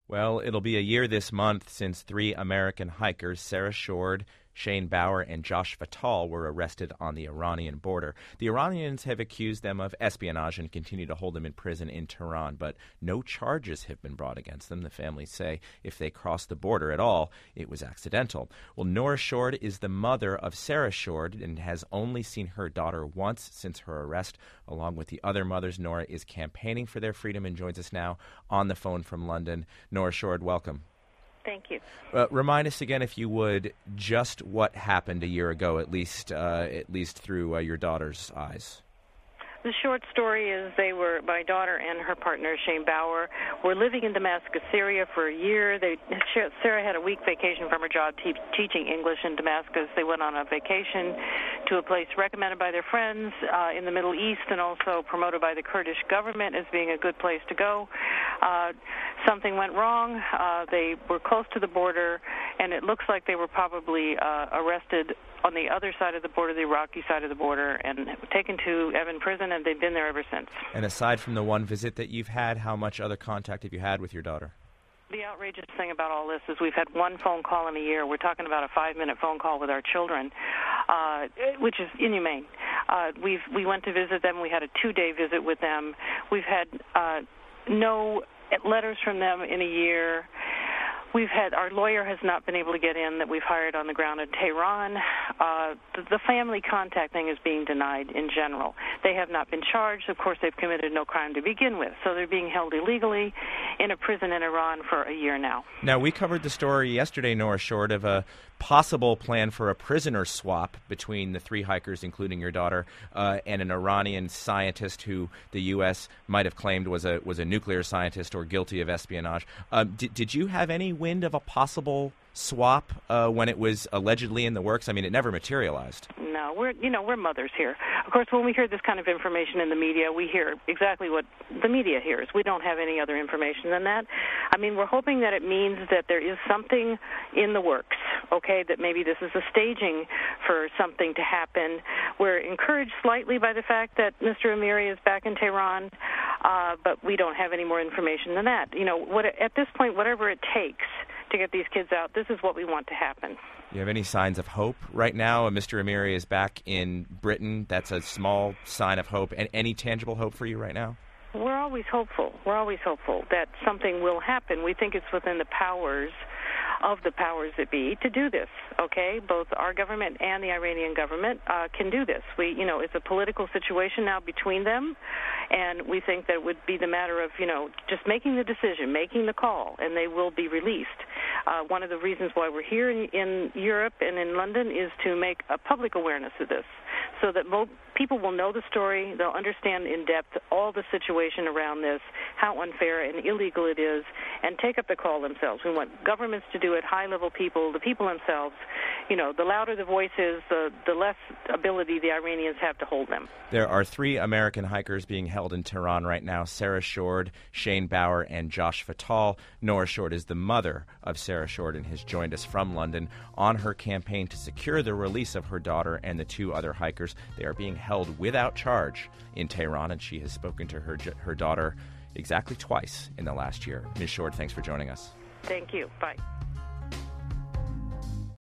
Well, it'll be a year this month since three American hikers, Sarah Shourd, Shane Bauer, and Josh Fatal, were arrested on the Iranian border. The Iranians have accused them of espionage and continue to hold them in prison in Tehran, but no charges have been brought against them. The families say if they crossed the border at all, it was accidental. Well, Nora Shourd is the mother of Sarah Shourd and has only seen her daughter once since her arrest. Along with the other mothers, Nora is campaigning for their freedom and joins us now on the phone from London. Nora Shourd, welcome. Thank you. Remind us again, if you would, just what happened a year ago, at least through your daughter's eyes. The short story is my daughter and her partner, Shane Bauer, were living in Damascus, Syria for a year. Sarah had a week vacation from her job teaching English in Damascus. They went on a vacation to a place recommended by their friends in the Middle East and also promoted by the Kurdish government as being a good place to go. Something went wrong. They were close to the border, and it looks like they were probably arrested on the other side of the border, the Iraqi side of the border, and taken to Evin prison, and they've been there ever since. And aside from the one visit that you've had, how much other contact have you had with your daughter? The outrageous thing about all this is we've had one phone call in a year. We're talking about a 5-minute phone call with our children, which is inhumane. We went to visit them. We had a 2-day visit with them. We've had no letters from them in a year. Our lawyer has not been able to get in that we've hired on the ground in Tehran. The family contact thing is being denied in general. They have not been charged. Of course, they've committed no crime to begin with. So they're being held illegally in a prison in Iran for a year now. Now, we covered the story yesterday, Nora Shourd, of a possible plan for a prisoner swap between the three hikers, including your daughter, and an Iranian scientist who the U.S. might have claimed was a nuclear scientist or guilty of espionage. Did you have any wind of a possible swap when it was allegedly in the works? I mean, it never materialized. No, we're mothers here. Of course, when we hear this kind of information in the media, we hear exactly what the media hears. We don't have any other information than that. I mean, we're hoping that it means that there is something in the works, okay, that maybe this is a staging for something to happen. We're encouraged slightly by the fact that Mr. Amiri is back in Tehran, but we don't have any more information than that. At this point, whatever it takes to get these kids out, this is what we want to happen. Do you have any signs of hope right now? Mr. Amiri is back in Britain. That's a small sign of hope. And any tangible hope for you right now? We're always hopeful. We're always hopeful that something will happen. We think it's within the powers of the powers that be to do this, okay? Both our government and the Iranian government can do this. It's a political situation now between them, and we think that it would be the matter of, just making the decision, making the call, and they will be released. One of the reasons why we're here in Europe and in London is to make a public awareness of this so that people will know the story, they'll understand in depth all the situation around this, how unfair and illegal it is, and take up the call themselves. We want governments to do it, high-level people, the people themselves. The louder the voice is, the less ability the Iranians have to hold them. There are three American hikers being held in Tehran right now: Sarah Shourd, Shane Bauer, and Josh Fatal. Nora Shourd is the mother of Sarah Shourd and has joined us from London on her campaign to secure the release of her daughter and the two other hikers. They are being held without charge in Tehran, and she has spoken to her daughter exactly twice in the last year. Ms. Shourd, thanks for joining us. Thank you. Bye.